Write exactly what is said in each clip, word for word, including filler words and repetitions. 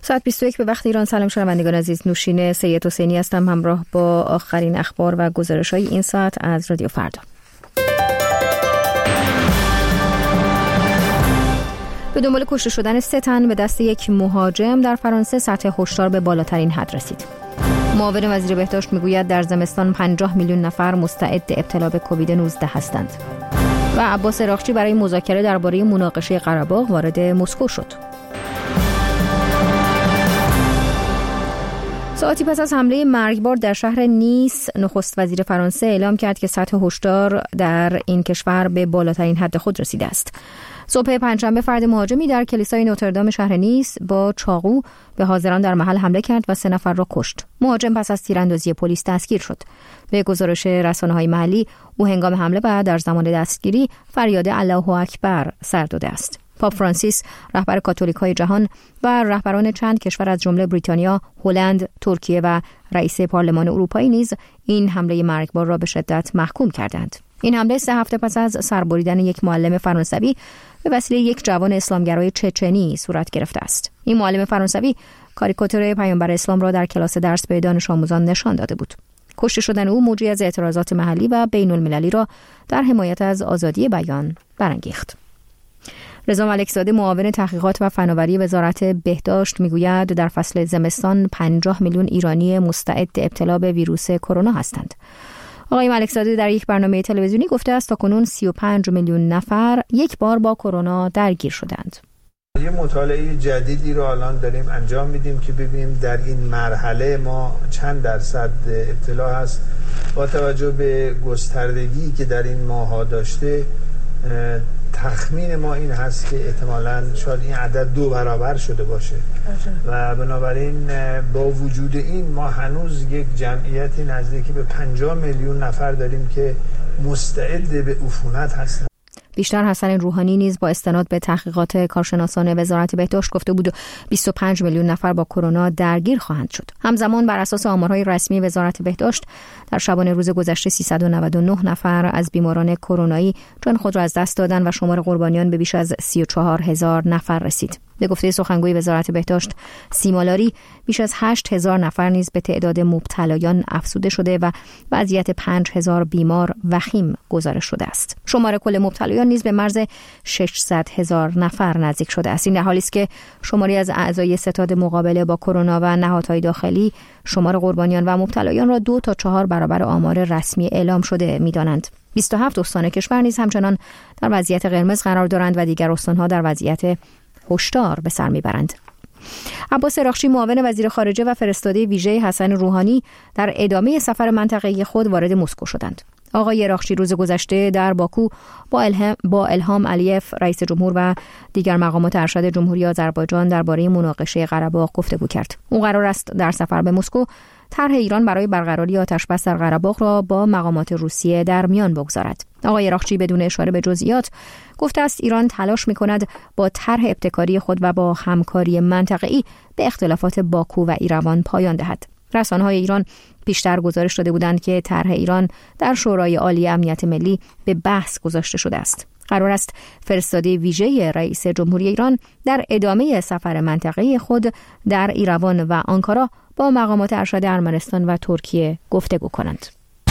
ساعت بیست و یک به وقت ایران. سلام شنوندگان عزیز، نوشین سید حسینی هستم همراه با آخرین اخبار و گزارش‌های این ساعت از رادیو فردا. به دنبال کشته شدن سه تن به دست یک مهاجم در فرانسه، سطح هشدار به بالاترین حد رسید. معاون وزیر بهداشت میگوید در زمستان پنجاه میلیون نفر مستعد ابتلا به کووید نوزده هستند. و عباس عراقچی برای مذاکره درباره مناقشه قره‌باغ وارد مسکو شد. ساعتی پس از حمله مرگبار در شهر نیس، نخست وزیر فرانسه اعلام کرد که سطح هشدار در این کشور به بالاترین حد خود رسیده است. صبح پنجشنبه فرد مهاجمی در کلیسای نوتردام شهر نیس با چاقو به حاضران در محل حمله کرد و سه نفر را کشت. مهاجم پس از تیراندازی پلیس دستگیر شد. به گزارش رسانه‌های محلی، او هنگام حمله و در زمان دستگیری فریاد الله اکبر سر داده است. پاپ فرانسیس، رهبر کاتولیک‌های جهان و رهبران چند کشور از جمله بریتانیا، هلند، ترکیه و رئیس پارلمان اروپایی نیز این حمله مرگبار را به شدت محکوم کردند. این حمله سه هفته پس از سربریدن یک معلم فرانسوی به وسیله یک جوان اسلامگرای چچنی صورت گرفته است. این معلم فرانسوی کاریکاتور پیامبر اسلام را در کلاس درس به دانش آموزان نشان داده بود. کشته شدن او موجی از اعتراضات محلی و بین المللی را در حمایت از آزادی بیان برانگیخت. رضا ملکزاده، معاون تحقیقات و فناوری وزارت بهداشت، میگوید در فصل زمستان پنجاه میلیون ایرانی مستعد ابتلا به ویروس کرونا هستند. آقای ملکزاده در یک برنامه تلویزیونی گفته است تاکنون سی و پنج میلیون نفر یک بار با کرونا درگیر شدند. یه مطالعه جدیدی رو الان داریم انجام میدیم که ببینیم در این مرحله ما چند درصد ابتلا هست. با توجه به گستردگی که در این ماه‌ها داشته، تخمین ما این هست که احتمالاً شاید این عدد دو برابر شده باشه و بنابراین با وجود این ما هنوز یک جمعیتی نزدیکی به پنجاه میلیون نفر داریم که مستعد به عفونت هستند. بیشتر حسن روحانی نیز با استناد به تحقیقات کارشناسان وزارت بهداشت گفته بود بیست و پنج میلیون نفر با کرونا درگیر خواهند شد. همزمان بر اساس آمارهای رسمی وزارت بهداشت در شبانه روز گذشته سیصد و نود و نه نفر از بیماران کرونایی جان خود را از دست دادند و شمار قربانیان به بیش از سی و چهار هزار نفر رسید. به گفته سخنگوی وزارت بهداشت سیما لاری، بیش از هشت هزار نفر نیز به تعداد مبتلایان افزوده شده و وضعیت پنج هزار بیمار وخیم گزارش شده است. شمار کل مبتلایان نیز به مرز ششصد هزار نفر نزدیک شده است. این در حالی است که شماری از اعضای ستاد مقابله با کرونا و نهادهای داخلی شمار قربانیان و مبتلایان را دو تا چهار برابر آمار رسمی اعلام شده می‌دانند. بیست و هفت استان کشور نیز همچنان در وضعیت قرمز قرار دارند و دیگر استان‌ها در وضعیت هشدار به سر میبرند. عباس عراقچی، معاون وزیر خارجه و فرستاده ویژه حسن روحانی، در ادامه سفر منطقه‌ای خود وارد مسکو شدند. آقای عراقچی روز گذشته در باکو با الهام با الهام علیف، رئیس جمهور و دیگر مقامات ارشد جمهوری آذربایجان درباره مناقشه قره‌باغ گفتگو کرد. او قرار است در سفر به مسکو طرح ایران برای برقراری آتش‌بس در قره‌باغ را با مقامات روسیه در میان بگذارد. آقای عراقچی بدون اشاره به جزئیات گفته است ایران تلاش می‌کند با طرح ابتکاری خود و با همکاری منطقه‌ای به اختلافات باکو و ایروان پایان دهد. رسانه‌های ایران پیشتر گزارش داده بودند که طرح ایران در شورای عالی امنیت ملی به بحث گذاشته شده است. قرار است فرستاده ویژه رئیس جمهوری ایران در ادامه سفر منطقه‌ای خود در ایروان و آنکارا با مقامات ارشد ارمنستان و ترکیه گفتگو کنند.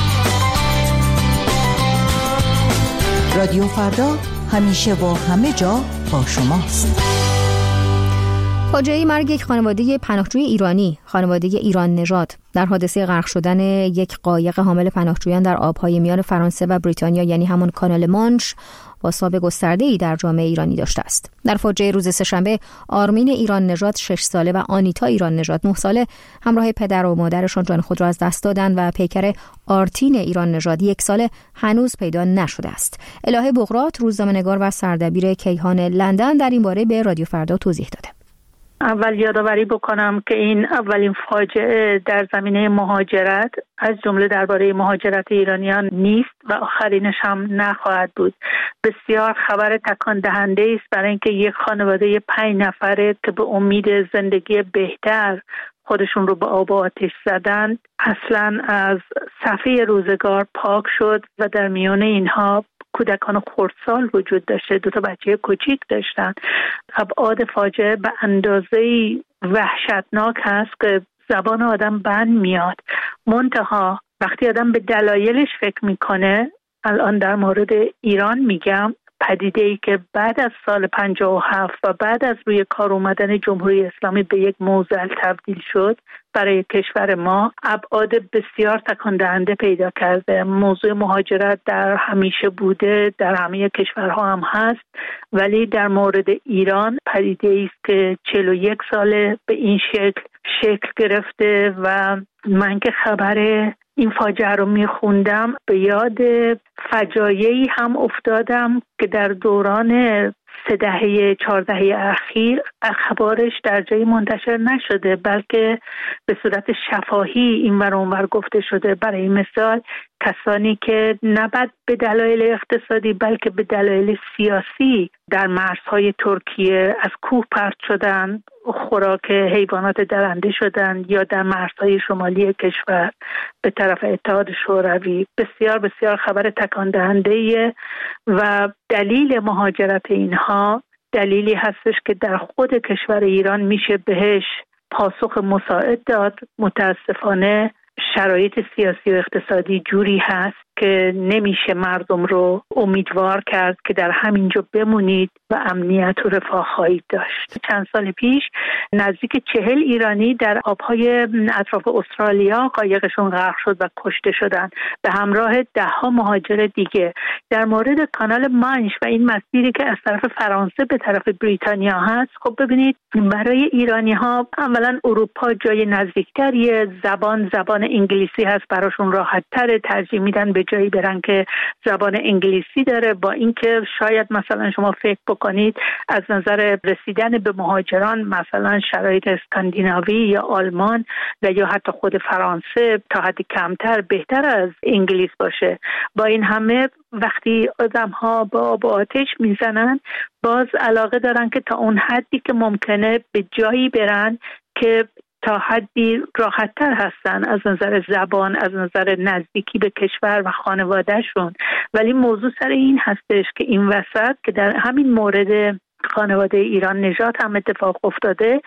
رادیو فردا همیشه و همه جا با شماست. فاجعه مرگ یک خانواده پناهجوی ایرانی، خانواده ایران نژاد، در حادثه غرق شدن یک قایق حامل پناهجویان در آبهای میان فرانسه و بریتانیا، یعنی همون کانال مانش، آثار گسترده‌ای در جامعه ایرانی داشته است. در فاجعه روز سه‌شنبه، آرمین ایران نژاد شش ساله و آنیتا ایران نژاد نه ساله همراه پدر و مادرشان جان خود را از دست دادند و پیکر آرتین ایران نژاد یک ساله هنوز پیدا نشده است. الهه بغرات، روزنامه‌نگار و سردبیر کیهان لندن، در این باره به رادیو فردا توضیح داده. اول یادآوری بکنم که این اولین فاجعه در زمینه مهاجرت از جمله درباره مهاجرت ایرانیان نیست و آخرینش هم نخواهد بود. بسیار خبر تکان دهنده است برای اینکه یک خانواده پنج نفره که به امید زندگی بهتر خودشون رو به آب و آتش زدن اصلا از صفحه روزگار پاک شد و در میان اینها کودکان خردسال وجود داشته، دو تا بچه کوچیک داشتن. ابعاد فاجعه به اندازه‌ای وحشتناک هست که زبان آدم بند میاد. منتها وقتی آدم به دلایلش فکر میکنه، الان در مورد ایران میگم، پدیده‌ای که بعد از سال پنجاه و هفت و بعد از روی کار اومدن جمهوری اسلامی به یک معضل تبدیل شد، برای کشور ما ابعاد بسیار تکان دهنده پیدا کرده. موضوع مهاجرت در همیشه بوده، در همه کشورها هم هست، ولی در مورد ایران پدیده‌ای است که چهل و یک ساله به این شکل شکل گرفته و من که خبر این فاجعه رو میخوندم به یاد فجایعی هم افتادم که در دوران سه دهه چهار دهه اخیر اخبارش در جایی منتشر نشده، بلکه به صورت شفاهی این ور اون ور گفته شده. برای مثال کسانی که نه بعد به دلایل اقتصادی بلکه به دلایل سیاسی در مرزهای ترکیه از کوه پرت شدن، خوراک حیوانات درنده شدن، یا در مرزهای شمالی کشور به طرف اتحاد شوروی. بسیار بسیار خبر تکان دهنده‌ایه و دلیل مهاجرت اینها دلیلی هستش که در خود کشور ایران میشه بهش پاسخ مساعد داد. متاسفانه شرایط سیاسی و اقتصادی جوری هست که نمیشه مردم رو امیدوار کرد که در همینجا بمونید و امنیت و رفاه خواهید داشت. چند سال پیش نزدیک چهل ایرانی در آبهای اطراف استرالیا قایقشون غرق شد و کشته شدن به همراه ده ها مهاجر دیگه. در مورد کانال مانش و این مسیری که از طرف فرانسه به طرف بریتانیا هست، خب ببینید برای ایرانی ها اولا اروپا جای نزدیکتریه، زبان زبان انگلیسی هست، براشون راحت تره، ترجیح میدن به جایی برن که زبان انگلیسی داره. با اینکه شاید مثلا شما فکر بکنید از نظر رسیدن به مهاجران مثلا شرایط اسکاندیناوی یا آلمان و یا حتی خود فرانسه تا حدی کمتر بهتر از انگلیس باشه. با این همه وقتی آدم ها با آب و آتش میزنن باز علاقه دارن که تا اون حدی که ممکنه به جایی برن که تا حدی راحت‌تر هستن از نظر زبان، از نظر نزدیکی به کشور و خانوادهشون. ولی موضوع سر این هستش که این وسط که در همین مورد خانواده ایران نژاد هم اتفاق افتاده،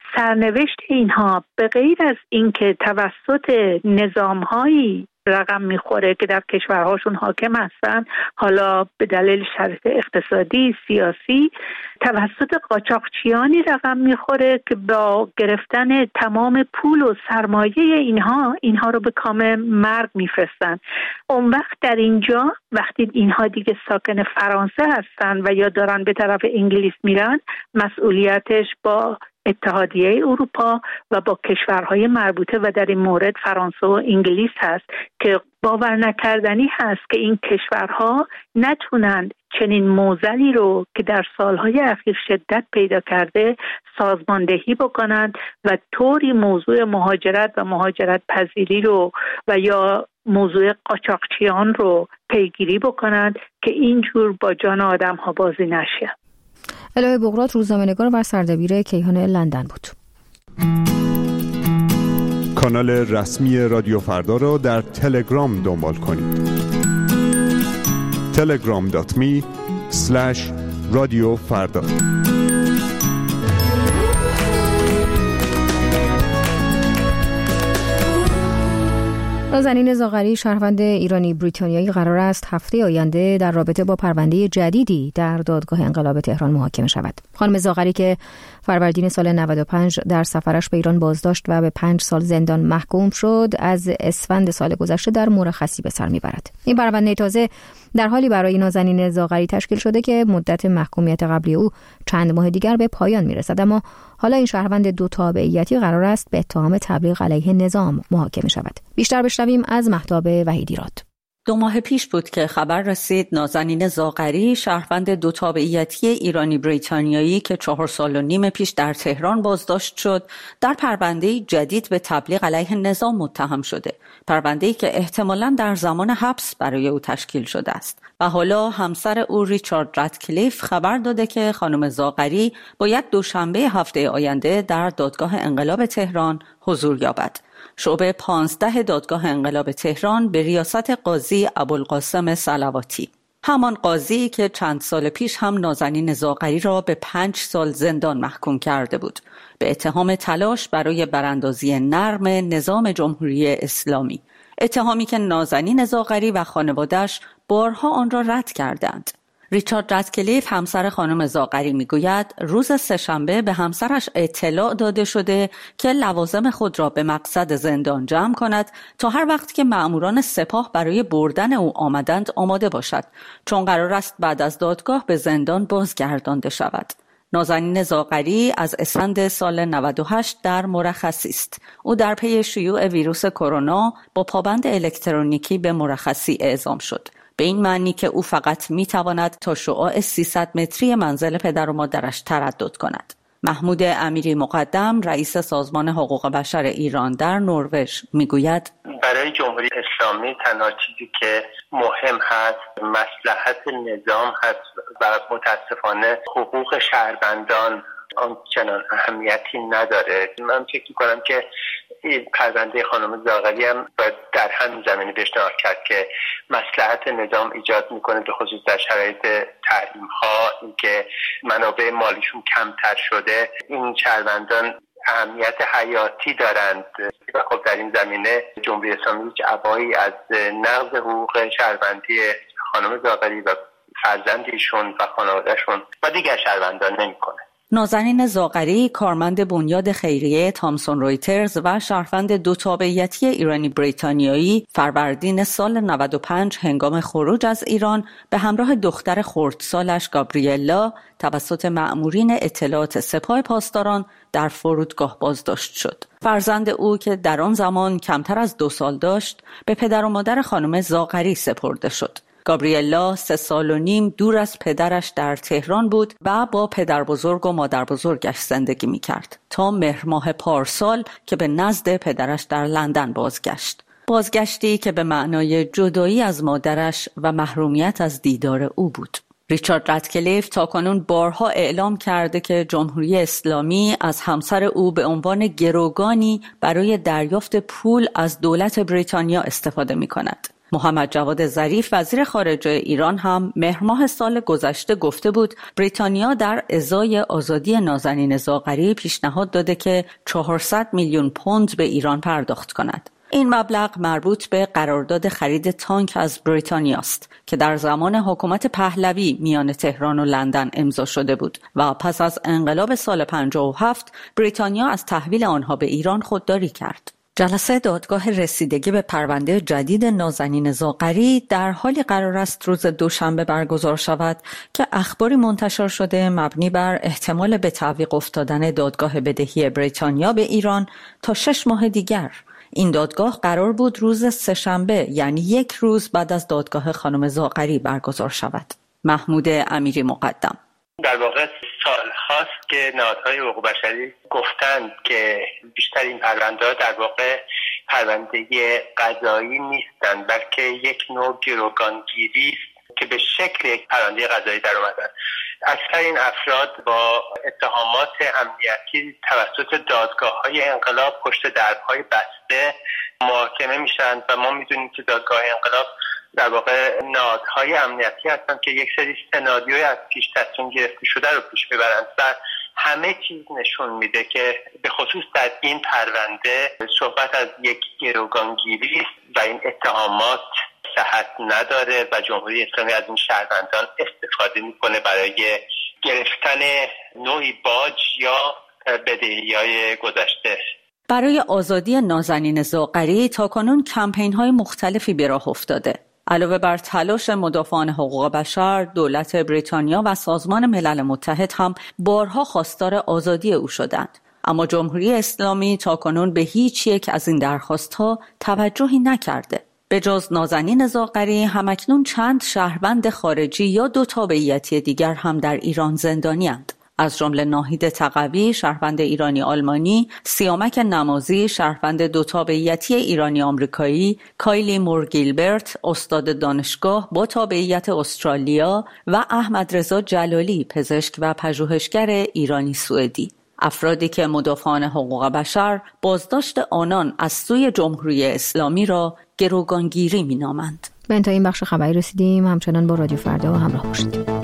سرنوشت اینها به غیر از اینکه توسط نظام‌هایی رقم میخوره که در کشورهاشون حاکم هستن، حالا به دلیل شرایط اقتصادی، سیاسی، توسط قاچاقچیانی رقم میخوره که با گرفتن تمام پول و سرمایه اینها اینها رو به کام مرگ میفرستن. اون وقت در اینجا وقتی اینها دیگه ساکن فرانسه هستن و یا دارن به طرف انگلیس میرن، مسئولیتش با اتحادیه اروپا و با کشورهای مربوطه و در این مورد فرانسه و انگلیس هست که باور نکردنی هست که این کشورها نتونند چنین معضلی رو که در سالهای اخیر شدت پیدا کرده سازماندهی بکنند و طوری موضوع مهاجرت و مهاجرت پذیری رو و یا موضوع قاچاقچیان رو پیگیری بکنند که اینجور با جان آدم ها بازی نشه. الهه بغرات روزنامه‌نگار و سردبیر کیهان لندن بود. کانال رسمی رادیو فردا را در تلگرام دنبال کنید. تلگرام دات می اسلش رادیو فردا. نازنین زاغری شهروند ایرانی بریتانیایی قرار است هفته آینده در رابطه با پرونده جدیدی در دادگاه انقلاب تهران محاکمه شود. خانم زاغری که فروردین سال نود و پنج در سفرش به ایران بازداشت و به پنج سال زندان محکوم شد، از اسفند سال گذشته در مرخصی به سر میبرد. این پرونده تازه در حالی برای نازنین زاغری تشکیل شده که مدت محکومیت قبلی او چند ماه دیگر به پایان میرسد، اما حالا این شهروند دو تابعیتی قرار است به اتهام تبلیغ علیه نظام محاکمه شود. بیشتر بشنویم از مهتاب وحیدی راد. دو ماه پیش بود که خبر رسید نازنین زاغری شهروند دو تابعیتی ایرانی بریتانیایی که چهار سال و نیم پیش در تهران بازداشت شد، در پرونده جدید به تبلیغ علیه نظام متهم شده. پرونده‌ای که احتمالاً در زمان حبس برای او تشکیل شده است. و حالا همسر او ریچارد رادکلیف خبر داده که خانم زاغری باید دوشنبه هفته آینده در دادگاه انقلاب تهران حضور یابد. شعبه پانزده دادگاه انقلاب تهران به ریاست قاضی ابوالقاسم صلواتی. همان قاضی که چند سال پیش هم نازنین زاغری را به پنج سال زندان محکوم کرده بود به اتهام تلاش برای براندازی نرم نظام جمهوری اسلامی، اتهامی که نازنین زاغری و خانواده‌اش بارها آن را رد کردند. ریچارد رادکلیف همسر خانم زاغری میگوید روز سه‌شنبه به همسرش اطلاع داده شده که لوازم خود را به مقصد زندان جمع کند تا هر وقت که مأموران سپاه برای بردن او آمدند آماده باشد، چون قرار است بعد از دادگاه به زندان بازگردانده شود. نازنین زاغری از اسفند سال نود و هشت در مرخصی است. او در پی شیوع ویروس کرونا با پابند الکترونیکی به مرخصی اعزام شد، به این معنی که او فقط میتواند تا شعاع سیصد متری منزل پدر و مادرش تردد کند. محمود امیری مقدم، رئیس سازمان حقوق بشر ایران در نروژ، میگوید برای جمهوری اسلامی تنها چیزی که مهم هست مصلحت نظام هست و متاسفانه حقوق شهروندان آنچنان اهمیتی نداره. من فکر می‌کنم که این پرونده خانم زاغری هم باید در همین زمینه پیشنهاد کرد که مصلحت نظام ایجاد میکنه، به خصوص در شرایط تحریم‌ها، اینکه منابع مالیشون کمتر شده. این شهروندان اهمیت حیاتی دارند و خب در این زمینه جمهوری اسلامی هیچ ابایی از نقض حقوق شهروندی خانم زاغری و فرزندشون و خانواده‌شون و دیگر شهروندان نمیکنه. نازنین زاغری، کارمند بنیاد خیریه تامسون رویترز و شهروند دو تابعیتی ایرانی بریتانیایی، فروردین سال نود و پنج هنگام خروج از ایران به همراه دختر خردسالش گابریلا توسط مأمورین اطلاعات سپاه پاسداران در فرودگاه بازداشت شد. فرزند او که در آن زمان کمتر از دو سال داشت به پدر و مادر خانم زاغری سپرده شد. گابریلا سه سال و نیم دور از پدرش در تهران بود و با پدر بزرگ و مادر بزرگش زندگی می کرد تا مهر ماه پارسال که به نزد پدرش در لندن بازگشت. بازگشتی که به معنای جدایی از مادرش و محرومیت از دیدار او بود. ریچارد رادکلیف تاکنون بارها اعلام کرده که جمهوری اسلامی از همسر او به عنوان گروگانی برای دریافت پول از دولت بریتانیا استفاده می کند. محمد جواد ظریف وزیر خارجه ایران هم مهر ماه سال گذشته گفته بود بریتانیا در ازای آزادی نازنین زاغری پیشنهاد داده که چهارصد میلیون پوند به ایران پرداخت کند. این مبلغ مربوط به قرارداد خرید تانک از بریتانیا است که در زمان حکومت پهلوی میان تهران و لندن امضا شده بود و پس از انقلاب سال پنجاه و هفت بریتانیا از تحویل آنها به ایران خودداری کرد. جلسه دادگاه رسیدگی به پرونده جدید نازنین زاغری در حالی قرار است روز دوشنبه برگزار شود که اخباری منتشر شده مبنی بر احتمال به تعویق افتادن دادگاه بدهی بریتانیا به ایران تا شش ماه دیگر. این دادگاه قرار بود روز سه‌شنبه، یعنی یک روز بعد از دادگاه خانم زاغری برگزار شود. محمود امیری مقدم: در واقع سال هاست که نهادهای حقوق بشری گفتند که بیشتر این پرونده‌ها در واقع پرونده قضایی نیستند، بلکه یک نوع گروگانگیری است که به شکل یک پرونده قضایی در اومدن. اکثر این افراد با اتهامات امنیتی توسط دادگاه‌های انقلاب پشت درهای بسته محاکمه میشن و ما میدونیم که دادگاه انقلاب در واقع نهادهای امنیتی هستند که یک سری سناریوی از پیش تصمیم گرفته شده رو پیش میبرند و همه چیز نشون میده که به خصوص در این پرونده صحبت از یک گروگانگیری و این اتهامات صحت نداره و جمهوری اسلامی از این شهروندان استفاده میکنه برای گرفتن نوعی باج یا بدهی‌های گذشته. برای آزادی نازنین زاغری تاکنون کمپین‌های مختلفی به راه افتاده. علاوه بر تلاش مدافعان حقوق بشر، دولت بریتانیا و سازمان ملل متحد هم بارها خواستار آزادی او شدند. اما جمهوری اسلامی تاکنون به هیچ یک از این درخواست‌ها توجهی نکرده. به جز نازنین زاغری همکنون چند شهروند خارجی یا دو تابعیتی دیگر هم در ایران زندانی‌اند. از جمله ناهید تقوی، شهروند ایرانی آلمانی، سیامک نمازی، شهروند دو تابعیتی ایرانی آمریکایی، کایلی مور گیلبرت، استاد دانشگاه با تابعیت استرالیا و احمد رضا جلالی، پزشک و پژوهشگر ایرانی سوئدی. افرادی که مدافعان حقوق بشر بازداشت آنان از سوی جمهوری اسلامی را گروگانگیری می‌نامند. به انتهای این بخش خبری رسیدیم. همچنان با رادیو فردا همراه باشید.